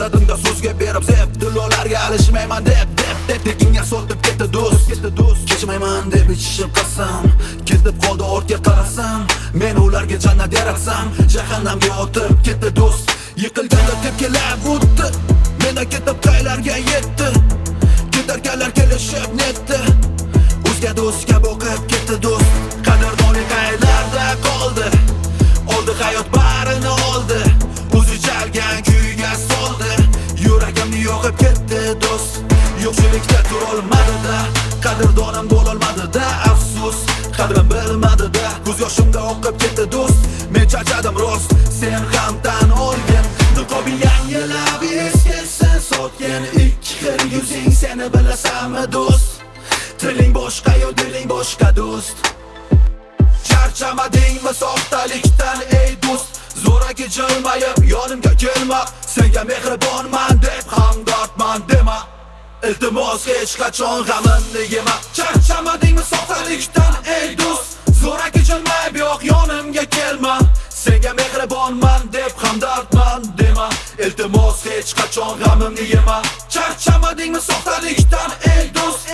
Yuratimda so'zga berib zeb Dillolarga alishmayman deb Tekinga sotib ketdi do'st Kechmayman deb ichishib qasam Ketib qoldi ortga qarasam Men ularga jannat yaratsam Jahannamga otib ketdi do'st Yiqilganda tepkilab o'tdi Menda ketib qaylarga yetdi Ketarkanlar kelishib netdi O'zga do'stga boqib ketdi do'st Qadrdonlik qaylarda qoldi Oldi hayot barini oldi O'zi chalgan kuyga soldi Yuragimni yo'qib ketdi do'st Yo'qchilikda turolmadi-da Qadrdonim bo'lolmadi-da Afsus qadrim bilmadi-da Ko'z yoshimda oqib ketdi do'st Men charchadim rost Sen ham tan olgin Niqobi yangilab eskilsin sotgin Ikki xil yuzing seni bilasanmi do'st Tiling boshqa-yu diling boshqa do'st Charchamadingmi soxtalikdan ey do'st Zo'raki jilmayib yonimga kelma Senga mehribonman deb hamdardman dema Iltimos hech qachon g'amimni yema Charchamadingmi soxtalikdan ey do'st Zo'raki jilmayib yo'q yonimga kelma Senga mehribonman deb hamdardman dema Iltimos hech qachon g'amimni yema Charchamadingmi soxtalikdan ey do'st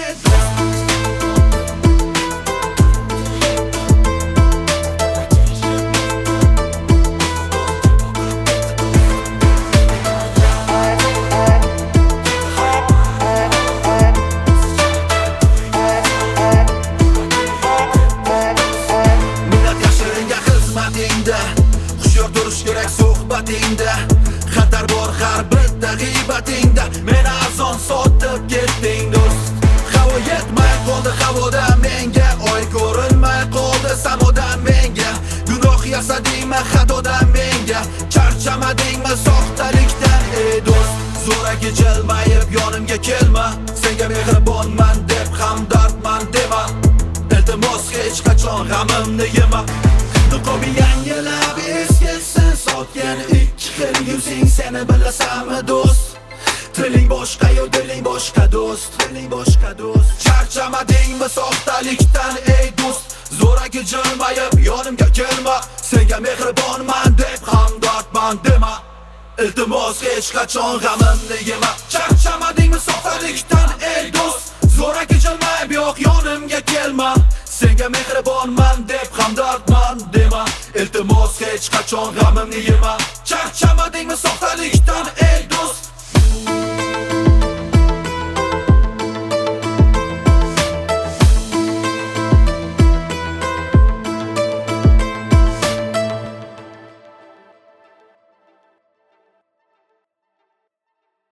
Hushyor turish kerak suhbatingda Xatar bor har bitta g'iybatingda Meni azon sotib ketding do'st Havo yetmay qoldi havoda menga Oy ko'rinmay qoldi samodan menga Gunoh yasadingmi xatodan menga Charchamadingmi soxtalikdan ey do'st Zo'raki jilmayib yonimga kelma Senga mehribonman deb hamdardman dema Iltimos hech qachon g'amimni yema Niqobi yangilab eskilsin sotgan Ikki xil yuzing seni bilasanmi do'st Tiling boshqa-yu diling boshqa do'st Charchamadingmi soxtalikdan ey do'st Zo'raki jilmayib yonimga kelma Senga mehribonman deb hamdardman dema Iltimos hech qachon g'amimni yema Charchamadingmi soxtalikdan ey do'st Zo'raki jilmayib yo'q yonimga kelma Senga mehribonman deb hamdardman dema Iltimos hech qachon g'amimni yema Charchamadingmi soxtalikdan ey do'st